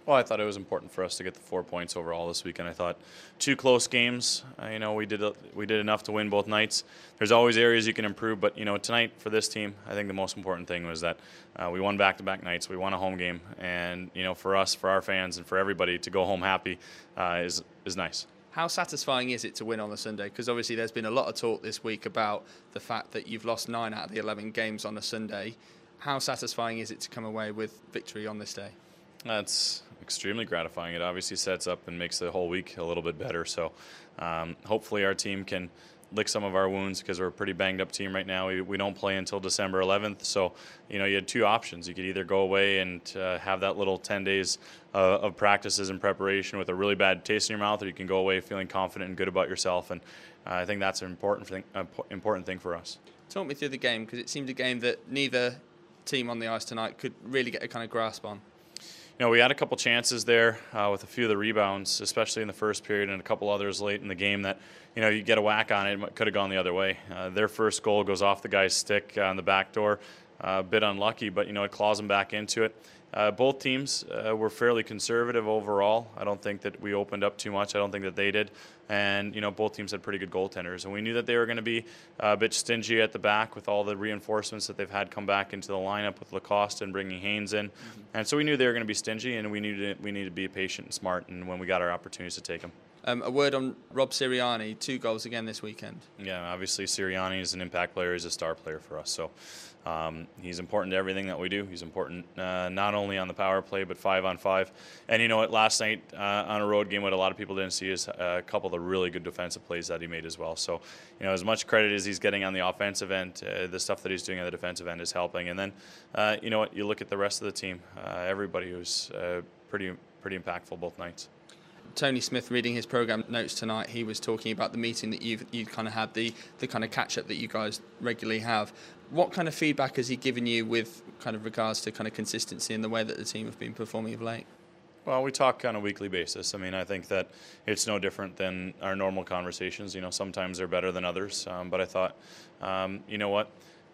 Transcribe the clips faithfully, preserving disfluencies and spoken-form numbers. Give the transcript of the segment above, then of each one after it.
Well, I thought it was important for us to get the four points overall this weekend. I thought two close games. Uh, you know, we did we did enough to win both nights. There's always areas you can improve, but you know, tonight for this team, I think the most important thing was that uh, we won back-to-back nights. We won a home game, and you know, for us, for our fans, and for everybody to go home happy uh, is is nice. How satisfying is it to win on a Sunday? Because obviously there's been a lot of talk this week about the fact that you've lost nine out of the eleven games on a Sunday. How satisfying is it to come away with victory on this day? That's extremely gratifying. It obviously sets up and makes the whole week a little bit better. So um, hopefully our team can lick some of our wounds because we're a pretty banged up team right now. We, we don't play until December eleventh. So, you know, you had two options. You could either go away and uh, have that little ten days uh, of practices and preparation with a really bad taste in your mouth, or you can go away feeling confident and good about yourself. And uh, I think that's an important thing, uh, important thing for us. Talk me through the game, because it seemed a game that neither team on the ice tonight could really get a kind of grasp on. You know, we had a couple chances there uh, with a few of the rebounds, especially in the first period, and a couple others late in the game that, you know, you get a whack on it, it could have gone the other way. Uh, their first goal goes off the guy's stick on the back door. Uh, a bit unlucky, but, you know, it claws them back into it. Uh, both teams uh, were fairly conservative overall. I don't think that we opened up too much. I don't think that they did. And, you know, both teams had pretty good goaltenders. And we knew that they were going to be a bit stingy at the back with all the reinforcements that they've had come back into the lineup with Lacoste and bringing Haynes in. Mm-hmm. And so we knew they were going to be stingy, and we needed, we needed to be patient and smart, and when we got our opportunities to take them. Um, a word on Rob Sirianni, two goals again this weekend. Yeah, obviously Sirianni is an impact player. He's a star player for us. So um, he's important to everything that we do. He's important uh, not only on the power play, but five on five. And you know what, last night uh, on a road game, what a lot of people didn't see is a couple of the really good defensive plays that he made as well. So, you know, as much credit as he's getting on the offensive end, uh, the stuff that he's doing on the defensive end is helping. And then, uh, you know what, you look at the rest of the team, uh, everybody was uh, pretty, pretty impactful both nights. Tony Smith, reading his program notes tonight, he was talking about the meeting that you've you kind of had, the the kind of catch up that you guys regularly have. What kind of feedback has he given you with kind of regards to kind of consistency in the way that the team have been performing of late? Well, we talk on a weekly basis. I mean, I think that it's no different than our normal conversations. You know, sometimes they're better than others. Um, but I thought, um, you know what?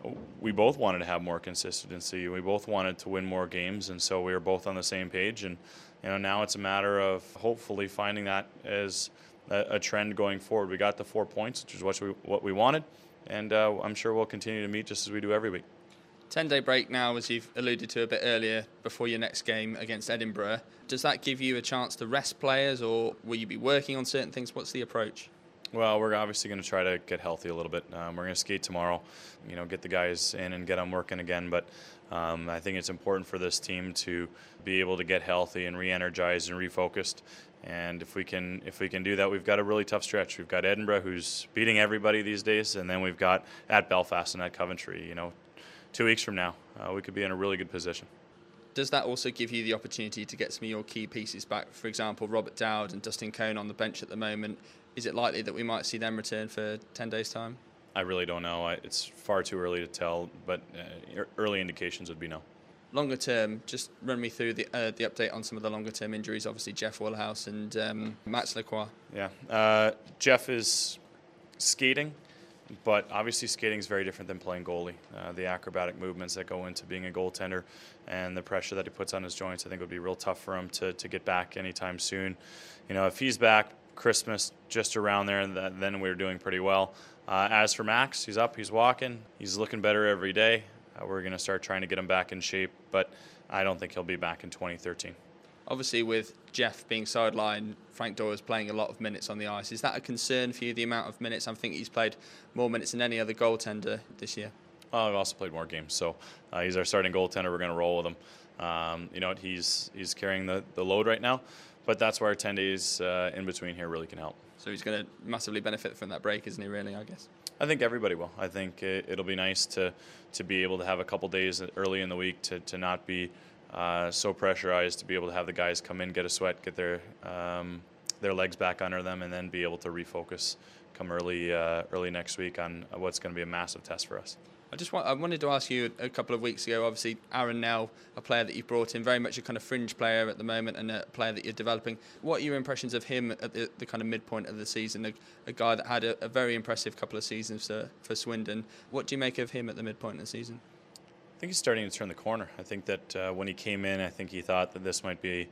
We both wanted to have more consistency. We both wanted to win more games, and so we were both on the same page. And you know, now it's a matter of hopefully finding that as a, a trend going forward. We got the four points, which is what we what we wanted, and uh, I'm sure we'll continue to meet just as we do every week. ten-day break now, as you've alluded to a bit earlier, before your next game against Edinburgh. Does that give you a chance to rest players, or will you be working on certain things? What's the approach? Well, we're obviously going to try to get healthy a little bit. Um, we're going to skate tomorrow, you know, get the guys in and get them working again. But um, I think it's important for this team to be able to get healthy and re-energized and refocused. And if we can, if we can do that, we've got a really tough stretch. We've got Edinburgh, who's beating everybody these days, and then we've got at Belfast and at Coventry. You know, two weeks from now, uh, we could be in a really good position. Does that also give you the opportunity to get some of your key pieces back? For example, Robert Dowd and Dustin Cohn on the bench at the moment. Is it likely that we might see them return for ten days' time? I really don't know. I, it's far too early to tell, but uh, early indications would be no. Longer term, just run me through the uh, the update on some of the longer term injuries. Obviously, Jeff Willhouse and um, Max Lacroix. Yeah, uh, Jeff is skating, but obviously skating is very different than playing goalie. Uh, the acrobatic movements that go into being a goaltender and the pressure that he puts on his joints, I think would be real tough for him to to get back anytime soon. You know, if he's back Christmas, just around there, and then we're doing pretty well. Uh, as for Max, he's up, he's walking, he's looking better every day. Uh, we're going to start trying to get him back in shape, but I don't think he'll be back in twenty thirteen. Obviously, with Jeff being sidelined, Frank Doyle's playing a lot of minutes on the ice. Is that a concern for you, the amount of minutes? I think he's played more minutes than any other goaltender this year. Well, I've also played more games, so uh, he's our starting goaltender. We're going to roll with him. Um, you know, he's he's carrying the, the load right now. But that's where our ten days uh, in between here really can help. So he's going to massively benefit from that break, isn't he, really, I guess? I think everybody will. I think it, it'll be nice to to be able to have a couple days early in the week to, to not be uh, so pressurized, to be able to have the guys come in, get a sweat, get their um, their legs back under them, and then be able to refocus come early uh, early next week on what's going to be a massive test for us. I just want, I wanted to ask you a couple of weeks ago, obviously Aaron Nell, a player that you brought in, very much a kind of fringe player at the moment and a player that you're developing. What are your impressions of him at the, the kind of midpoint of the season, a, a guy that had a, a very impressive couple of seasons for, for Swindon? What do you make of him at the midpoint of the season? I think he's starting to turn the corner. I think that uh, when he came in, I think he thought that this might be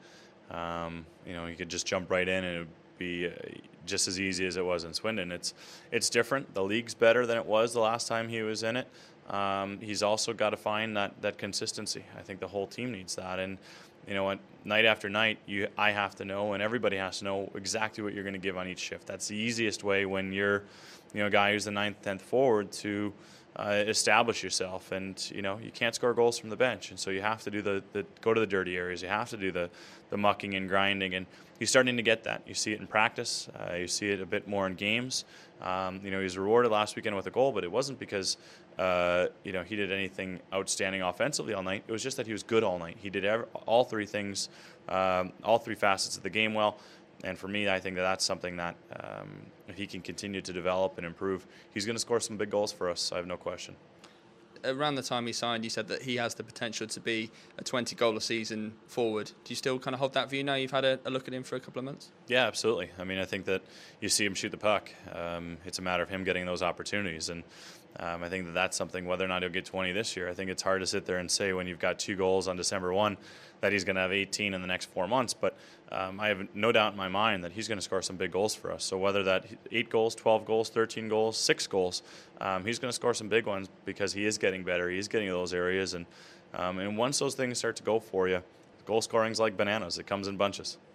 Um, you know, he could just jump right in and it would be uh, just as easy as it was in Swindon. It's it's different. The league's better than it was the last time he was in it. Um, he's also got to find that, that consistency. I think the whole team needs that. And you know what, night after night, you I have to know, and everybody has to know exactly what you're going to give on each shift. That's the easiest way when you're, you know, a guy who's the ninth, tenth forward to uh, establish yourself. And you know, you can't score goals from the bench, and so you have to do the, the go to the dirty areas. You have to do the the mucking and grinding, and he's starting to get that. You see it in practice. Uh, you see it a bit more in games. Um, you know, he was rewarded last weekend with a goal, but it wasn't because uh, you know he did anything outstanding offensively all night. It was just that he was good all night. He did ev- all three things, um, all three facets of the game well. And for me, I think that that's something that um, if he can continue to develop and improve, he's going to score some big goals for us. I have no question. Around the time he signed, you said that he has the potential to be a twenty goal a season forward. Do you still kind of hold that view now you've had a, a look at him for a couple of months? Yeah, absolutely. I mean, I think that you see him shoot the puck. Um, it's a matter of him getting those opportunities. And um, I think that that's something, whether or not he'll get twenty this year, I think it's hard to sit there and say when you've got two goals on December first that he's going to have eighteen in the next four months. But um, I have no doubt in my mind that he's going to score some big goals for us. So whether that eight goals, twelve goals, thirteen goals, six goals, um, he's going to score some big ones because he is getting better. He's getting to those areas. And, um, and once those things start to go for you, goal scoring's like bananas. It comes in bunches.